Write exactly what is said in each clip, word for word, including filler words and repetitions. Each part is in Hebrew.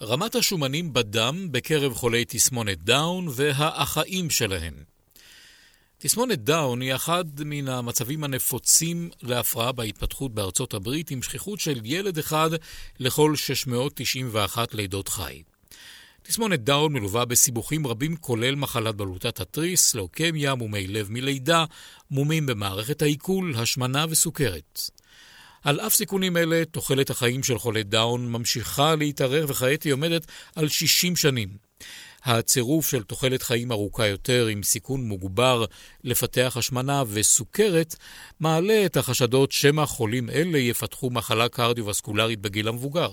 רמת השומנים בדם בקרב חולי תסמונת דאון והאחאים שלהם. תסמונת דאון היא אחד מן המצבים הנפוצים להפרעה בהתפתחות בארצות הברית, עם שכיחות של ילד אחד לכל שש מאות תשעים ואחת לידות חי. תסמונת דאון מלווה בסיבוכים רבים, כולל מחלת בלוטת התריס, לוקמיה, מומי לב מלידה, מומים במערכת העיכול, השמנה וסוכרת. על אף סיכונים אלה, תוחלת החיים של חולי דאון ממשיכה להתארך, וכעת היא עומדת על שישים שנים. הצירוף של תוחלת חיים ארוכה יותר עם סיכון מוגבר לפתח השמנה וסוכרת מעלה את החשדות שמא חולים אלה יפתחו מחלה קרדיו-וסקולרית בגיל המבוגר.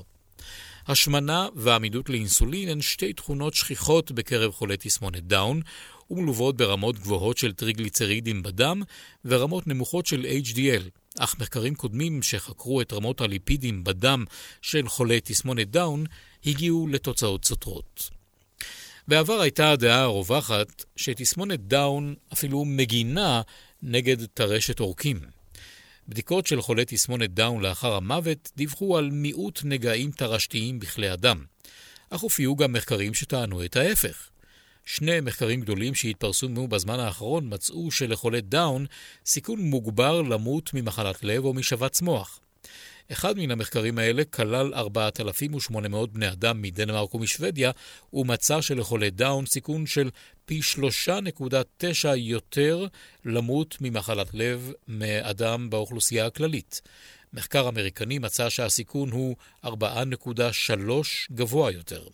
השמנה והעמידות לאינסולין הן שתי תכונות שכיחות בקרב חולי תסמונת דאון, ומלוות ברמות גבוהות של טריגליצרידים בדם ורמות נמוכות של אייץ' די אל. אך מחקרים קודמים שחקרו את רמות הליפידים בדם של חולי תסמונת דאון הגיעו לתוצאות סותרות. בעבר הייתה הדעה הרווחת שתסמונת דאון אפילו מגינה נגד טרשת עורקים. בדיקות של חולי תסמונת דאון לאחר המוות דיווחו על מיעוט נגעים טרשתיים בכלי הדם, אך הופיעו גם מחקרים שטענו את ההפך. שני מחקרים גדולים שהתפרסמו בזמן האחרון מצאו שלחולי דאון סיכון מוגבר למות ממחלת לב או משבץ מוח. אחד מן המחקרים האלה כלל ארבעת אלפים ושמונה מאות בני אדם מדנמרק ומשוודיה, ומצא שלחולי דאון סיכון של פי שלוש נקודה תשע יותר למות ממחלת לב מאדם באוכלוסייה הכללית. מחקר אמריקני מצא שהסיכון הוא ארבע נקודה שלוש גבוה יותר.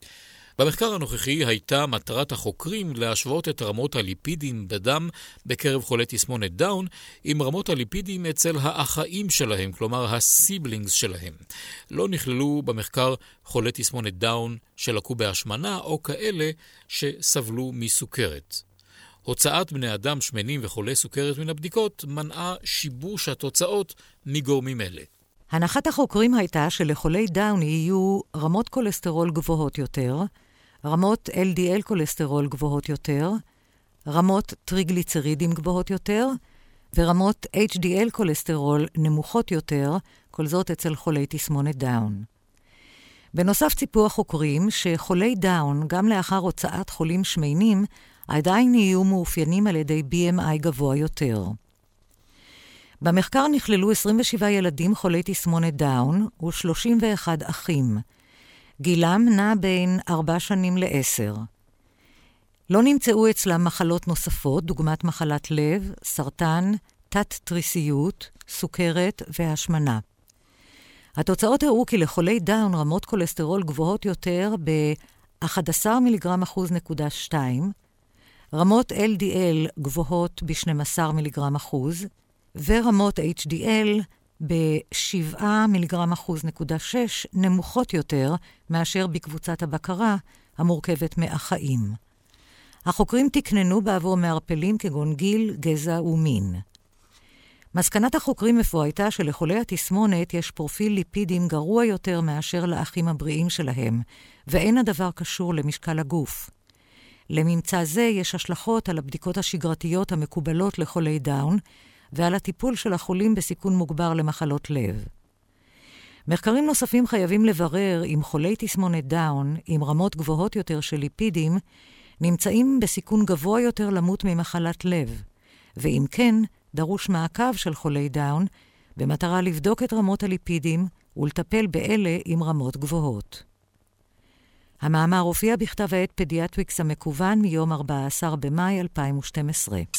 במחקר הנוכחי הייתה מטרת החוקרים להשוות את רמות הליפידים בדם בקרב חולי תסמונת דאון עם רמות הליפידים אצל האחאים שלהם, כלומר הסיבלינגס שלהם. לא נכללו במחקר חולי תסמונת דאון שלקו בהשמנה או כאלה שסבלו מסוכרת. הוצאת בני אדם שמנים וחולי סוכרת מן הבדיקות מנעה שיבוש התוצאות מגורמים אלה. הנחת החוקרים הייתה שלחולי דאון יהיו רמות כולסטרול גבוהות יותר, רמות אל די אל כולסטרול גבוהות יותר, רמות טריגליצרידים גבוהות יותר, ורמות אייץ' די אל כולסטרול נמוכות יותר, כל זאת אצל חולי תסמונת דאון. בנוסף ציפו החוקרים שחולי דאון, גם לאחר הוצאת חולים שמנים, עדיין יהיו מאופיינים על ידי בי אם איי גבוה יותר. במחקר נכללו עשרים ושבעה ילדים חולי תסמונת דאון ו-שלושים ואחד אחים. גילם נע בין ארבע שנים לעשר. לא נמצאו אצלם מחלות נוספות, דוגמת מחלת לב, סרטן, תת-תריסיות, סוכרת והשמנה. התוצאות הראו כי לחולי דאון רמות כולסטרול גבוהות יותר ב-אחד עשר מיליגרם אחוז נקודה שתיים, רמות אל די אל גבוהות ב-שנים עשר מיליגרם אחוז, ורמות אייץ' די אל ב-שבעה מיליגרם אחוז נקודה שש נמוכות יותר מאשר בקבוצת הבקרה המורכבת מאחאים. החוקרים תקננו בעבור מערפלים כגון גיל, גזע ומין. מסקנת החוקרים אפוא הייתה שלחולי התסמונת יש פרופיל ליפידים גרוע יותר מאשר לאחים הבריאים שלהם, ואין הדבר קשור למשקל הגוף. לממצא זה יש השלכות על הבדיקות השגרתיות המקובלות לחולי דאון, ועל הטיפול של החולים בסיכון מוגבר למחלות לב. מחקרים נוספים חייבים לברר אם חולי תסמונת דאון, עם רמות גבוהות יותר של ליפידים, נמצאים בסיכון גבוה יותר למות ממחלת לב, ואם כן, דרוש מעקב של חולי דאון, במטרה לבדוק את רמות הליפידים ולטפל באלה עם רמות גבוהות. המאמר הופיע בכתב העת פדיאטריקס המקוון מיום ארבעה עשר במאי אלפיים ושתים עשרה.